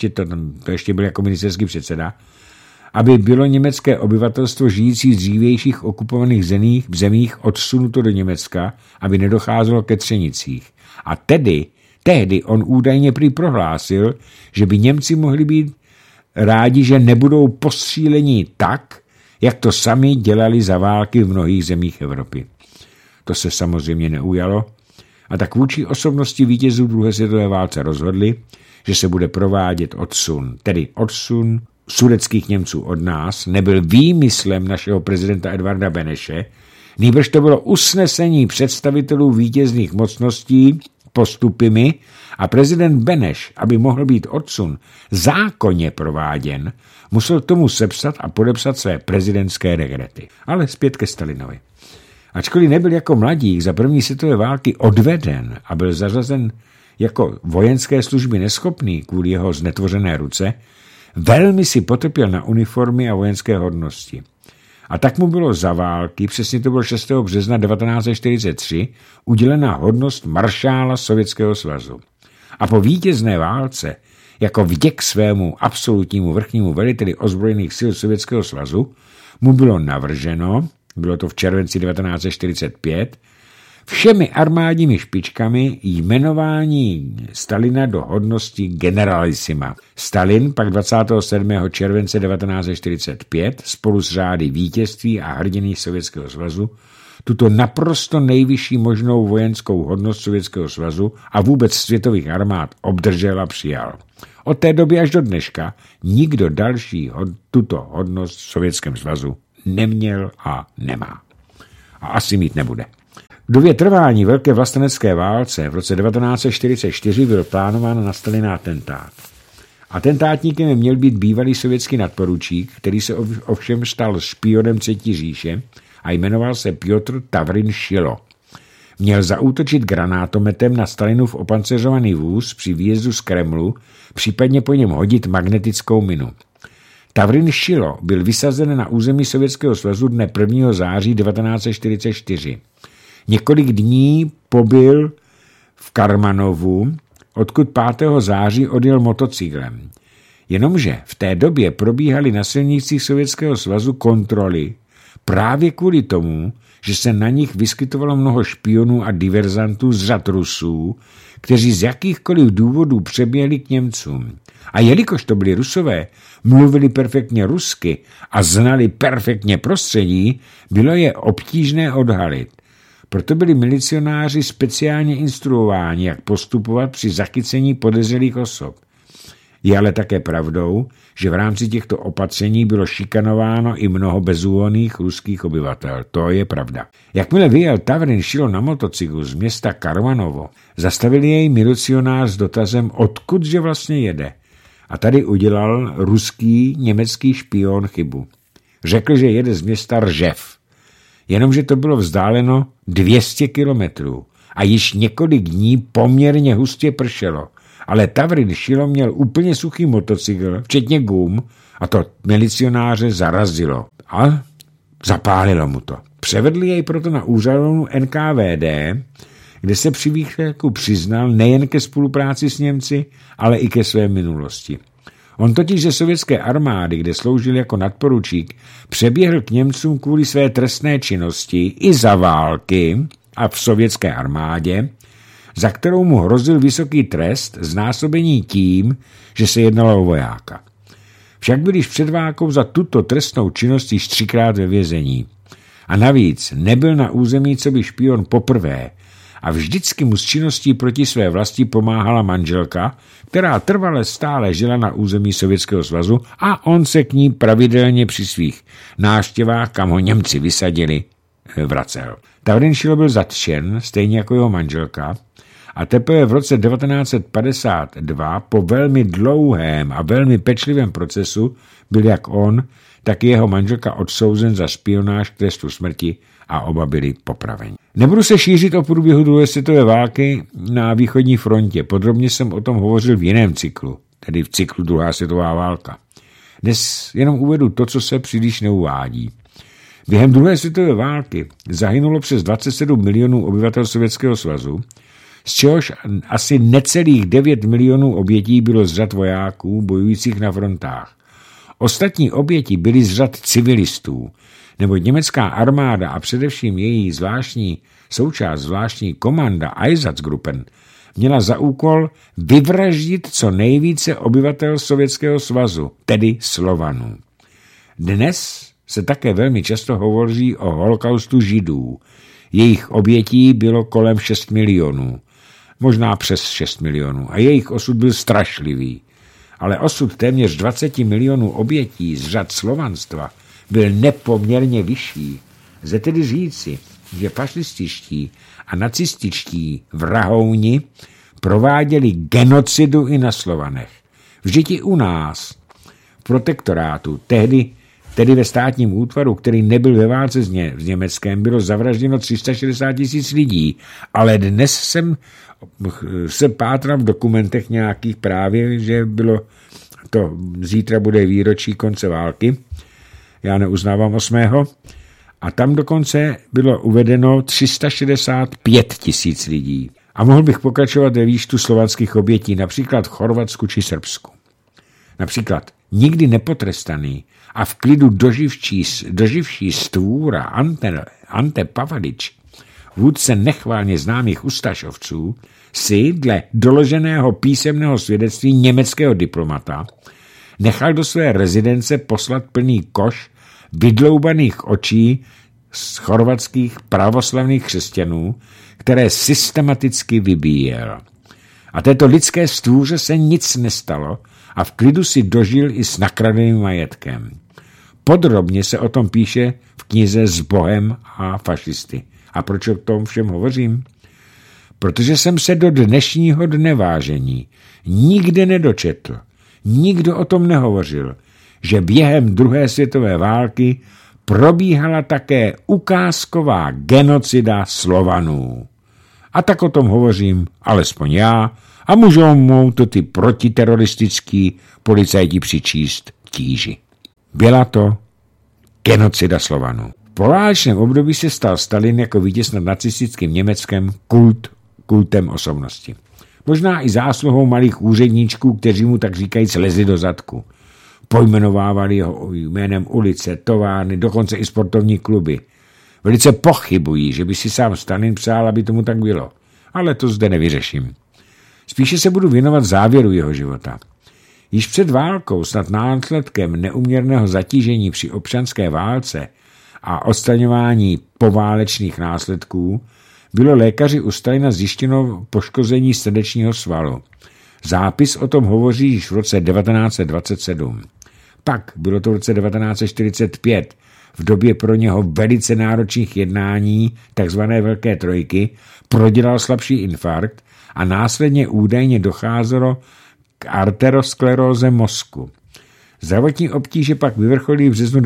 to ještě byl jako ministerský předseda, aby bylo německé obyvatelstvo žijící v dřívějších okupovaných zemích odsunuto do Německa, aby nedocházelo ke třenicích. A tehdy on údajně prý prohlásil, že by Němci mohli být rádi, že nebudou postříleni tak, jak to sami dělali za války v mnohých zemích Evropy. To se samozřejmě neujalo a tak vůči osobnosti vítězů druhé světové válce rozhodli, že se bude provádět odsun, tedy odsun sudetských Němců od nás, nebyl výmyslem našeho prezidenta Edvarda Beneše, nýbrž to bylo usnesení představitelů vítězných mocností postupymi a prezident Beneš, aby mohl být odsun zákonně prováděn, musel tomu sepsat a podepsat své prezidentské dekrety. Ale zpět ke Stalinovi. Ačkoliv nebyl jako mladík za první světové války odveden a byl zařazen jako vojenské služby neschopný kvůli jeho znetvořené ruce, velmi si potrpěl na uniformy a vojenské hodnosti. A tak mu bylo za války, přesně to bylo 6. března 1943, udělena hodnost maršála Sovětského svazu. A po vítězné válce, jako vděk svému absolutnímu vrchnímu veliteli ozbrojených sil Sovětského svazu, mu bylo navrženo, bylo to v červenci 1945, všemi armádními špičkami jmenování Stalina do hodnosti generalissima. Stalin pak 27. července 1945 spolu s řády vítězství a hrdiny Sovětského svazu tuto naprosto nejvyšší možnou vojenskou hodnost Sovětského svazu a vůbec světových armád obdržel a přijal. Od té doby až do dneška nikdo další tuto hodnost v Sovětském svazu neměl a nemá. A asi mít nebude. V době trvání Velké vlastenecké válce v roce 1944 byl plánován na Stalina atentát. Atentátníkem měl být bývalý sovětský nadporučík, který se ovšem stal špionem Třetí říše a jmenoval se Pjotr Tavrin Šilo. Měl zaútočit granátometem na Stalinův opanceřovaný vůz při výjezdu z Kremlu, případně po něm hodit magnetickou minu. Tavrin Šilo byl vysazen na území Sovětského svazu dne 1. září 1944. Několik dní pobyl v Karmanovu, odkud 5. září odjel motocyklem. Jenomže v té době probíhaly na silnicích Sovětského svazu kontroly právě kvůli tomu, že se na nich vyskytovalo mnoho špionů a diverzantů z řad Rusů, kteří z jakýchkoliv důvodů přeběhli k Němcům. A jelikož to byli Rusové, mluvili perfektně rusky a znali perfektně prostředí, bylo je obtížné odhalit. Proto byli milicionáři speciálně instruováni, jak postupovat při zachycení podezřelých osob. Je ale také pravdou, že v rámci těchto opatření bylo šikanováno i mnoho bezúhonných ruských obyvatel. To je pravda. Jakmile vyjel Tavrin Šilo na motocyklu z města Karmanovo, zastavili jej milicionář s dotazem, odkudže vlastně jede. A tady udělal ruský německý špion chybu. Řekl, že jede z města Ržev. Jenomže to bylo vzdáleno 200 kilometrů a již několik dní poměrně hustě pršelo. Ale Tavrin Šilo měl úplně suchý motocykl, včetně gum, a to milicionáře zarazilo. A zapálilo mu to. Převedli jej proto na úřadu NKVD, kde se při výslechu přiznal nejen ke spolupráci s Němci, ale i ke své minulosti. On totiž ze sovětské armády, kde sloužil jako nadporučík, přeběhl k Němcům kvůli své trestné činnosti i za války a v sovětské armádě, za kterou mu hrozil vysoký trest znásobení tím, že se jednalo o vojáka. Však byl již před válkou za tuto trestnou činnost již 3krát ve vězení. A navíc nebyl na území coby špion poprvé a vždycky mu s činností proti své vlasti pomáhala manželka, která trvale stále žila na území Sovětského svazu a on se k ní pravidelně při svých návštěvách, kam ho Němci vysadili, vracel. Tavrin Šilo byl zatčen, stejně jako jeho manželka, a teprve v roce 1952 po velmi dlouhém a velmi pečlivém procesu byl jak on, tak i jeho manželka odsouzen za špionáž k trestu smrti a oba byli popraveni. Nebudu se šířit o průběhu druhé světové války na východní frontě. Podrobně jsem o tom hovořil v jiném cyklu, tedy v cyklu druhá světová válka. Dnes jenom uvedu to, co se příliš neuvádí. Během druhé světové války zahynulo přes 27 milionů obyvatel Sovětského svazu, z čehož asi necelých 9 milionů obětí bylo z řad vojáků bojujících na frontách. Ostatní oběti byly z řad civilistů, neboť německá armáda a především její zvláštní komanda Einsatzgruppen měla za úkol vyvraždit co nejvíce obyvatel Sovětského svazu, tedy Slovanů. Dnes se také velmi často hovoří o holokaustu Židů. Jejich obětí bylo kolem 6 milionů, možná přes 6 milionů a jejich osud byl strašlivý. Ale osud téměř 20 milionů obětí z řad slovanstva byl nepoměrně vyšší. Lze tedy říci, že fašističtí a nacističtí vrahouni prováděli genocidu i na Slovanech. Vždyť i u nás, v protektorátu, tedy ve státním útvaru, který nebyl ve válce s Německem, bylo zavražděno 360 000 lidí, ale dnes jsem se pátral v dokumentech nějakých právě, že bylo to, zítra bude výročí konce války, já neuznávám 8. A tam dokonce bylo uvedeno 365 000 lidí. A mohl bych pokračovat ve výčtu slovanských obětí, například v Chorvatsku či Srbsku. Například nikdy nepotrestaný a v klidu doživší stvůra Ante Pavadič, vůdce nechválně známých ustašovců, si dle doloženého písemného svědectví německého diplomata nechal do své rezidence poslat plný koš vydloubaných očí z chorvatských pravoslavných křesťanů, které systematicky vybíjel. A této lidské stvůře se nic nestalo a v klidu si dožil i s nakradeným majetkem. Podrobně se o tom píše v knize S Bohem a fašisty. A proč o tom všem hovořím? Protože jsem se do dnešního dne vážení nikde nedočetl, nikdo o tom nehovořil, že během druhé světové války probíhala také ukázková genocida Slovanů. A tak o tom hovořím alespoň já a můžou to ty protiteroristický policajti přičíst tíži. Byla to genocida Slovanů. V poválečném období se stal Stalin jako vítěz nad nacistickým Německem kultem osobnosti. Možná i zásluhou malých úředníčků, kteří mu tak říkajíc lezli do zadku. Pojmenovávali ho jménem ulice, továrny, dokonce i sportovní kluby. Velice pochybují, že by si sám Stalin přál, aby tomu tak bylo. Ale to zde nevyřeším. Spíše se budu věnovat závěru jeho života. Již před válkou, snad následkem neuměrného zatížení při občanské válce a odstraňování poválečných následků, bylo lékaři u Stalina zjištěno poškození srdečního svalu. Zápis o tom hovoří již v roce 1927. Pak bylo to v roce 1945, v době pro něho velice náročných jednání tzv. Velké trojky, prodělal slabší infarkt a následně údajně docházelo k arteroskleróze mozku. Zdravotní obtíže pak vyvrcholí v březnu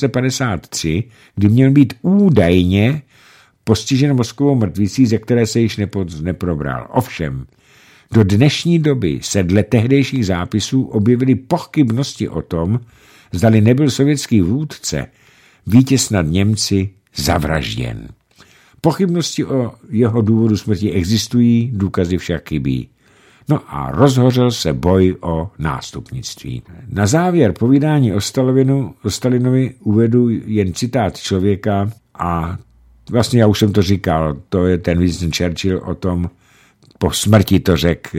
1953, kdy měl být údajně postižen mozkovou mrtvicí, ze které se již neprobral. Ovšem, do dnešní doby se dle tehdejších zápisů objevily pochybnosti o tom, zdali nebyl sovětský vůdce vítěz nad Němci zavražděn. Pochybnosti o jeho důvodu smrti existují, důkazy však chybí. No a rozhořel se boj o nástupnictví. Na závěr povídání o Stalinovi uvedu jen citát člověka a vlastně já už jsem to říkal, to je ten Winston Churchill o tom, po smrti to řekl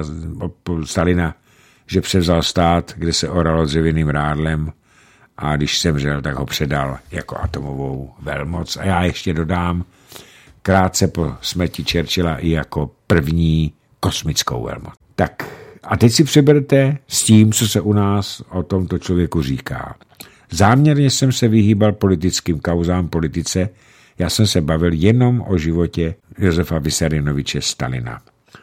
Stalina, že převzal stát, kde se oralo dřevěným rádlem a když zemřel, tak ho předal jako atomovou velmoc. A já ještě dodám krátce po smrti Churchilla i jako první kosmickou velmoc. Tak a teď si přeberte s tím, co se u nás o tomto člověku říká. Záměrně jsem se vyhýbal politickým kauzám politice, já jsem se bavil jenom o životě Josefa Vissarionoviče Stalina.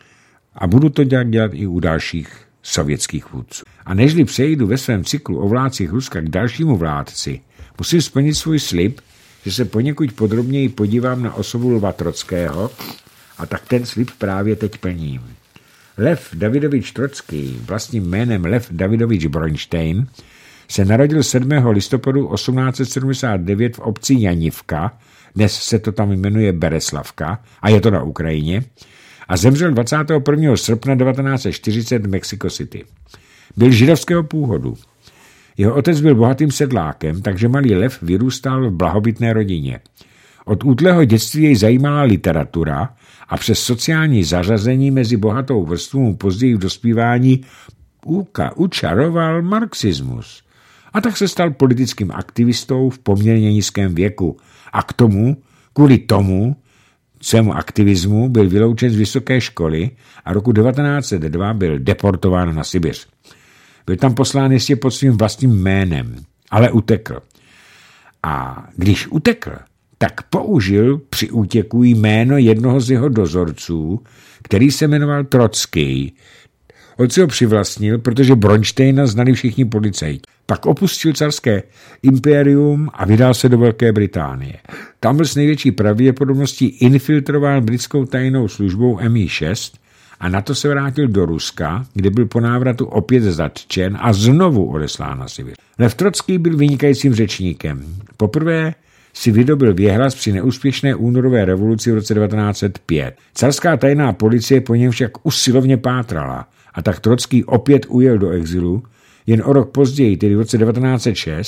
A budu to dělat i u dalších sovětských vůdců. A nežli přejdu ve svém cyklu o vládcích Ruska k dalšímu vládci, musím splnit svůj slib, že se poněkud podrobněji podívám na osobu Lva Trockého a tak ten slib právě teď plním. Lev Davidovič Trocký, vlastním jménem Lev Davidovič Bronštejn, se narodil 7. listopadu 1879 v obci Janivka, dnes se to tam jmenuje Bereslavka a je to na Ukrajině, a zemřel 21. srpna 1940 v Mexico City. Byl židovského původu. Jeho otec byl bohatým sedlákem, takže malý Lev vyrůstal v blahobytné rodině. Od útlého dětství jej zajímala literatura a přes sociální zařazení mezi bohatou vrstvu později v dospívání učaroval marxismus. A tak se stal politickým aktivistou v poměrně nízkém věku. A kvůli tomu svému aktivismu byl vyloučen z vysoké školy a roku 1902 byl deportován na Sibiř. Byl tam poslán jistě pod svým vlastním jménem, ale utekl. A když utekl, tak použil při útěku jméno jednoho z jeho dozorců, který se jmenoval Trocký. On si ho přivlastnil, protože Bronštejna znali všichni policajti. Pak opustil carské impérium a vydal se do Velké Británie. Tam byl s největší pravděpodobností infiltrován britskou tajnou službou MI6 a na to se vrátil do Ruska, kde byl po návratu opět zatčen a znovu odeslán na Sibir. Lev Trocký byl vynikajícím řečníkem. Poprvé si vydobil věhlas při neúspěšné únorové revoluci v roce 1905. Carská tajná policie po něm však usilovně pátrala a tak Trocký opět ujel do exilu, jen o rok později, tedy v roce 1906,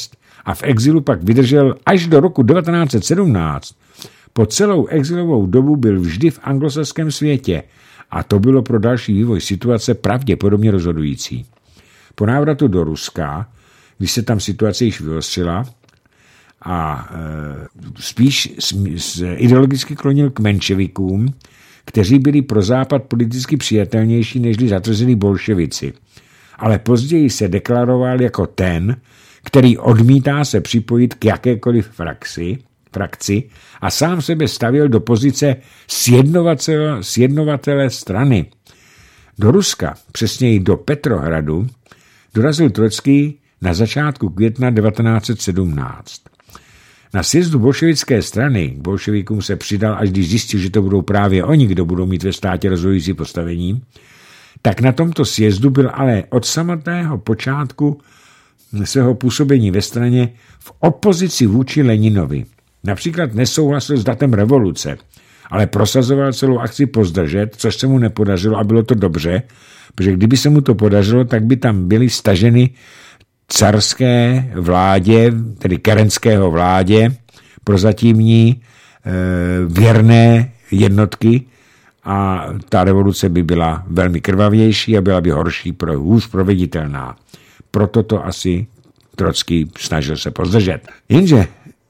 a v exilu pak vydržel až do roku 1917. Po celou exilovou dobu byl vždy v anglosaském světě a to bylo pro další vývoj situace pravděpodobně rozhodující. Po návratu do Ruska, když se tam situace již vyostřila a spíš ideologicky klonil k menševikům, kteří byli pro Západ politicky přijatelnější nežli zatvrzelí bolševici. Ale později se deklaroval jako ten, který odmítá se připojit k jakékoliv frakci a sám sebe stavěl do pozice sjednovatele strany. Do Ruska, přesněji do Petrohradu, dorazil Trockij na začátku května 1917. Na sjezdu bolševické strany k bolševikům se přidal, až když zjistil, že to budou právě oni, kdo budou mít ve státě rozhodující postavení, tak na tomto sjezdu byl ale od samotného počátku svého působení ve straně v opozici vůči Leninovi. Například nesouhlasil s datem revoluce, ale prosazoval celou akci pozdržet, což se mu nepodařilo a bylo to dobře, protože kdyby se mu to podařilo, tak by tam byly staženy carské vládě, tedy kerenského vládě, prozatímní věrné jednotky a ta revoluce by byla velmi krvavější a byla by horší, hůř proveditelná. Proto to asi Trockij snažil se pozdržet. Jenže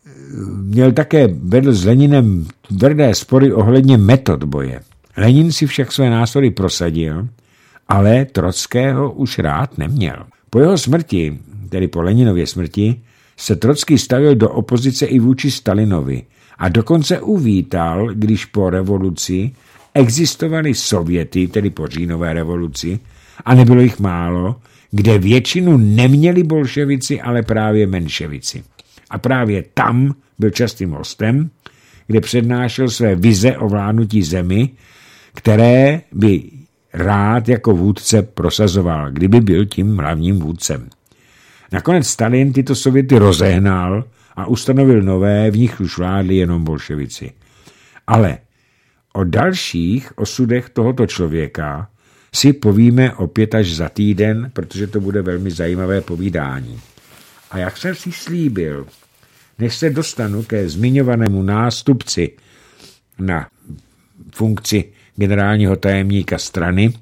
vedl s Leninem tvrdé spory ohledně metod boje. Lenin si však své názory prosadil, ale Trockého už rád neměl. Po jeho smrti, tedy po Leninově smrti, se Trockij stavil do opozice i vůči Stalinovi a dokonce uvítal, když po revoluci existovaly Sověty, tedy po říjnové revoluci, a nebylo jich málo, kde většinu neměli bolševici, ale právě menševici. A právě tam byl častým hostem, kde přednášel své vize o vládnutí zemi, které by rád jako vůdce prosazoval, kdyby byl tím hlavním vůdcem. Nakonec Stalin tyto Sověty rozehnal a ustanovil nové, v nich už vládli jenom bolševici. Ale o dalších osudech tohoto člověka si povíme opět až za týden, protože to bude velmi zajímavé povídání. A jak jsem si slíbil, než se dostanu ke zmiňovanému nástupci na funkci generálního tajemníka strany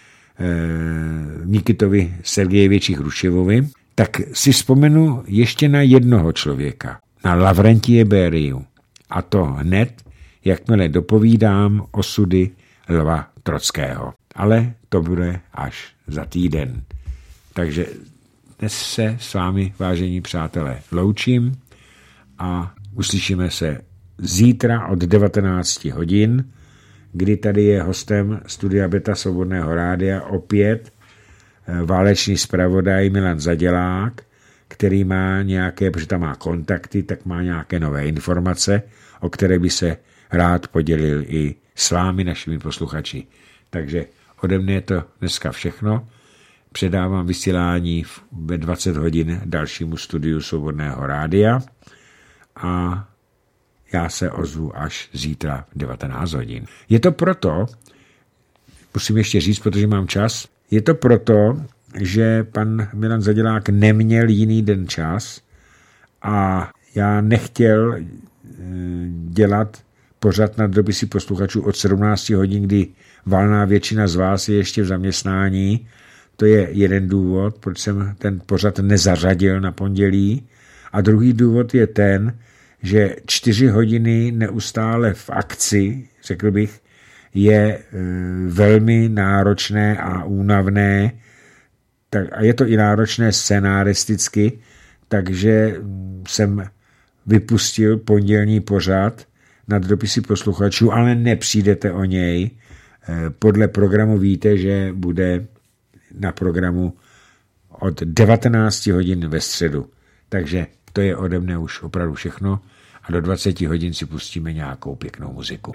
Nikitovi Sergejeviči Chruščevovi, tak si vzpomenu ještě na jednoho člověka, na Lavrentie Bériu. A to hned, jakmile dopovídám osudy Lva Trockého. Ale to bude až za týden. Takže dnes se s vámi, vážení přátelé, loučím a uslyšíme se zítra od 19 hodin, kdy tady je hostem Studia Beta Svobodného rádia opět válečný zpravodaj Milan Zadělák, který má nějaké, protože tam má kontakty, tak má nějaké nové informace, o které by se rád podělil i s vámi, našimi posluchači. Takže ode mne je to dneska všechno. Předávám vysílání ve 20 hodin dalšímu studiu Svobodného rádia a já se ozvu až zítra v 19 hodin. Je to proto, musím ještě říct, protože mám čas, je to proto, že pan Milan Zadělák neměl jiný den čas a já nechtěl dělat pořad na dopisy posluchačů od 17 hodin, kdy valná většina z vás je ještě v zaměstnání. To je jeden důvod, proč jsem ten pořad nezařadil na pondělí. A druhý důvod je ten, že 4 hodiny neustále v akci, řekl bych, je velmi náročné a únavné. A je to i náročné scenaristicky, takže jsem vypustil pondělní pořad nad dopisy posluchačů, ale nepřijdete o něj. Podle programu víte, že bude na programu od 19 hodin ve středu. Takže to je ode mne už opravdu všechno a do 20 hodin si pustíme nějakou pěknou muziku.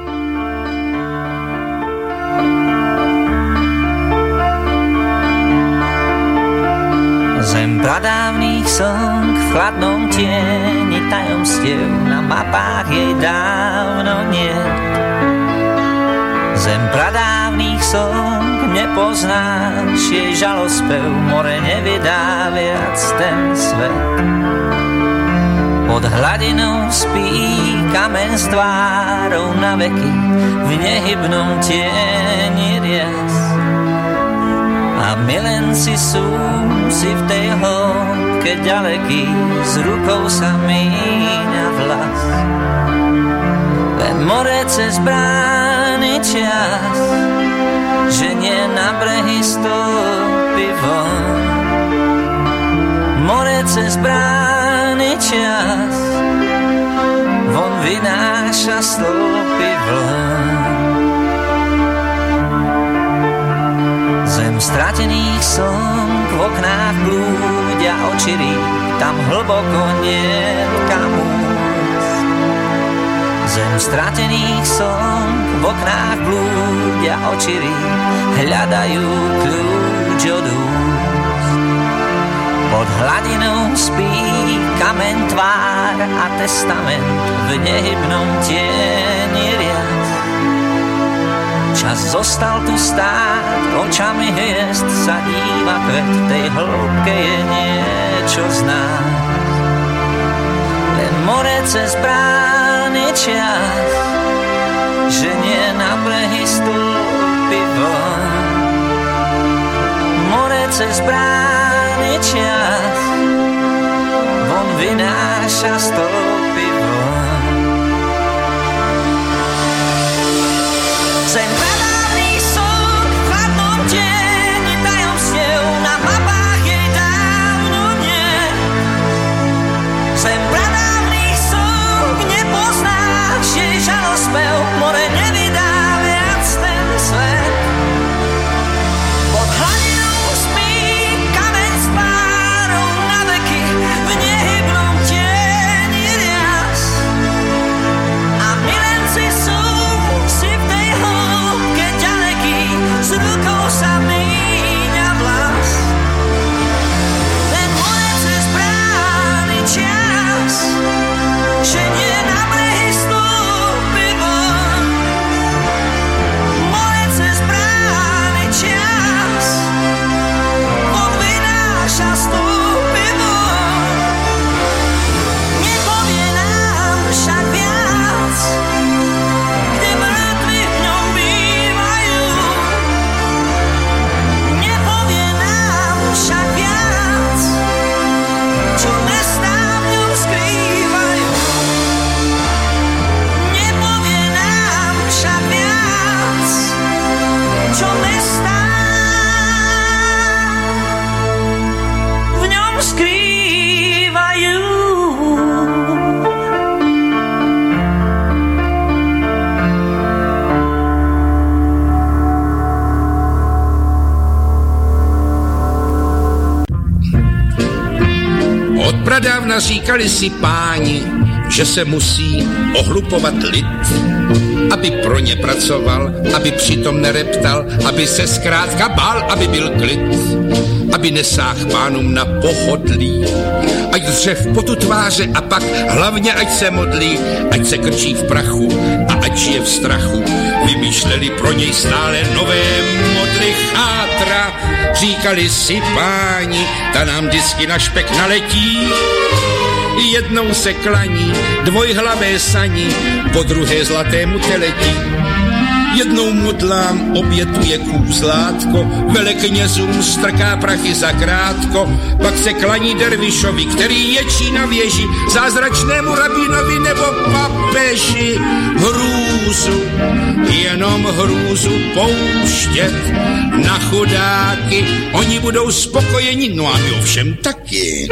Zem pradávných song v chladnom tieni tajomstiev, na mapách jej dávno nie. Zem pradávnych song nepoznáš jej žalospev, more nevydá viac ten svet. Pod hladinou spí kameň s tvárou na veky, v nehybnom tieni rias. A milenci sú si v tej hĺbke ďaleký, s rukou sa míňa vlas. Len more cez brány čas, že nie na brehy stúpi von. More cez brány čas, von vynáša stĺpy vln. Zem stratených slnk v oknách blúdia očirí, tam hlboko niet kam újsť. Zem stratených slnk v oknách blúdia očirí, hľadajú kľúč od úst. Pod hladinou spí kameň tvár a testament, v nehybnom tieni rias. Čas zostal tu stáť, očami hviezd sa díva kvet, tej hĺbke je niečo z nás. Len more cez brány čas, že nie na brehy stúpi von. More cez brány čas, von vynáša stĺpy von. Zem pradávnych slnk v chladnom tieni tajomstiev, na mapách jej dávno nie. Zem pradávnych slnk nepoznáš jej žalospev, more nevydá viac ten svet. Pod hladinou spí kameň s párou na veky, v nehybnom tieni rias. A milenci sú si v tej hĺbke ďaleký, s rukou sa míňa vlas. Len more cez brány čas, že nie na brehy stúpi von. More cez brány čas, von vynáša stúpi von. Nepovie nám však viac, kde mŕtvi v ňom bývajú. Nepovie nám však viac, čo mestá v ňom skrývajú. Nepovie nám však viac, čo mestá v ňom skrývajú. Odpradávna říkali si páni, že se musí ohlupovat lid, aby pro ně pracoval, aby přitom nereptal, aby se zkrátka bál, aby byl klid, aby nesáh pánům na pohodlí, ať dřev potu tváře a pak hlavně ať se modlí, ať se krčí v prachu a ať žije v strachu. Vymýšleli pro něj stále nové modly chátra, říkali si páni, ta nám vždycky na špek naletí. Jednou se klaní dvojhlavé sani, po druhé zlatému teletí. Jednou modlám obětuje kůzlátko, veleknězům strká prachy za krátko, pak se klaní dervišovi, který ječí na věži, zázračnému rabínovi nebo papeži. Hrůzu, jenom hrůzu pouštět na chudáky, oni budou spokojeni, no a my ovšem taky.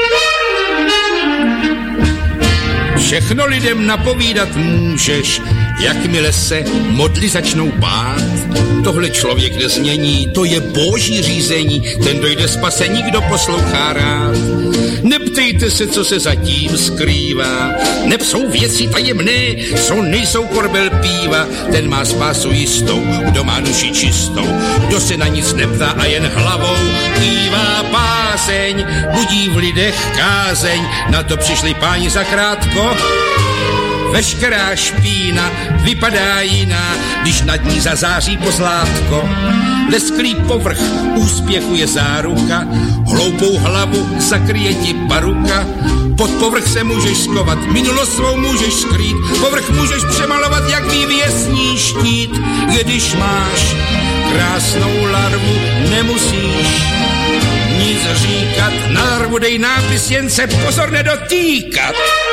Všechno lidem napovídat můžeš, jakmile se modly začnou bát. Tohle člověk nezmění, to je boží řízení, ten dojde spasení, kdo poslouchá rád. Neptejte se, co se zatím skrývá, neb jsou věci tajemné, co nejsou korbel píva. Ten má spásu jistou, kdo má duši čistou, kdo se na nic neptá a jen hlavou kývá. Bázeň budí v lidech kázeň, na to přišli páni zakrátko. veškerá špína vypadá jiná, když nad ní zazáří pozlátko. Lesklý povrch úspěchu je záruka, hloupou hlavu zakryje ti paruka. Pod povrch se můžeš skovat, minulost svou můžeš skrýt, povrch můžeš přemalovat jak vývěsní štít. Když máš krásnou larvu, nemusíš nic říkat, na larvu dej nápis, jen se pozor nedotýkat.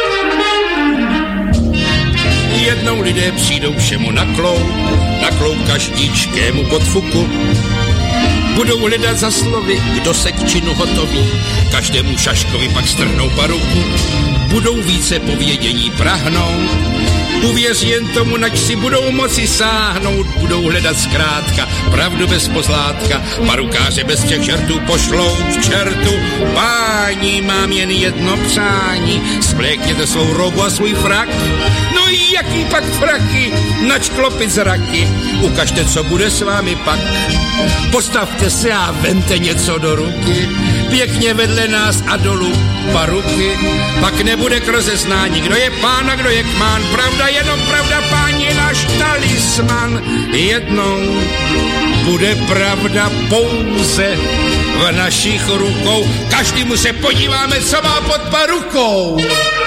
Jednou lidé přijdou všemu na kloub každíčkému podfuku. Budou hledat za slovy, kdo se k činu hotoví, každému šaškovi pak strhnou paruku. Budou více povědění prahnout, uvěř jen tomu, nač si budou moci sáhnout. Budou hledat zkrátka pravdu bez pozlátka, parukáře bez těch žertů pošlou k čertu. Páni, mám jen jedno přání, splékněte svou robu a svůj frak. No jaký pak fraky, nač klopit zraky, ukažte, co bude s vámi pak. Postavte se a vemte něco do ruky, pěkně vedle nás a dolů paruky. Pak nebude k rozeznání, kdo je pán a kdo je kmán. Pravda, jenom pravda, pán je náš talisman. Jednou bude pravda pouze v našich rukou. Každému se podíváme, co má pod parukou.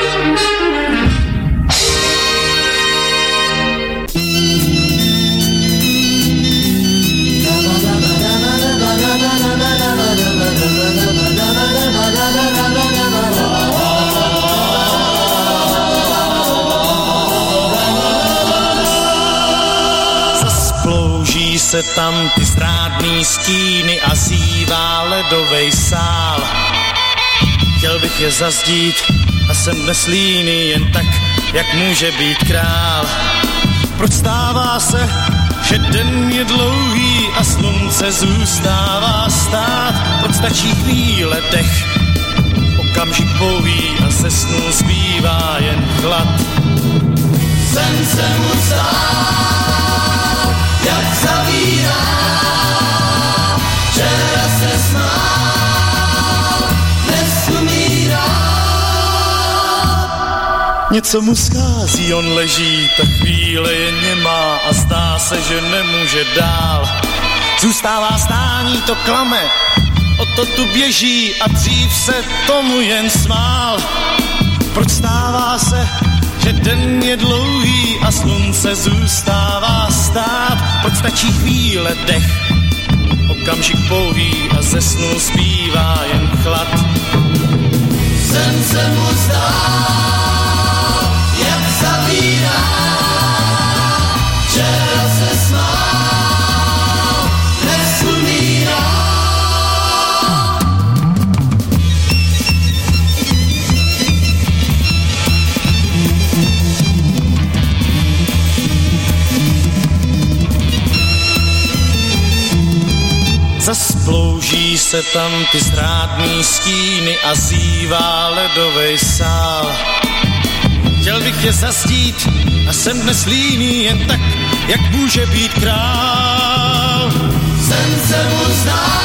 Zasplouží se tam ty zrádný stíny a zývá ledovej sál. Chtěl bych je zazdít a jsem dnes líný, jen tak, jak může být král. Proč stává se, že den je dlouhý a slunce zůstává stát? Proč stačí chvíle dech, okamžik pouhý a ze snu zbývá jen chlad? Sen se mu zdál, jak zavírá, včera se smál, dnes umírá. Něco mu schází, on leží, ta chvíle je nemá a zdá se, že nemůže dál. Zůstává stání, to klame, o to tu běží a dřív se tomu jen smál. Proč stává se, že den je dlouhý a slunce zůstává stát? Proč stačí chvíle dech, okamžik pouhý a ze snu zbývá jen chlad? Sen se mu zdál, jak zavírá, včera se smál, dnes umírá. Zasplouží se tam ty zrádný stíny a zývá ledovej sál. Chtěl bych je zazdít a jsem dnes líný, jen tak, jak může být král. Sen se mu zdá,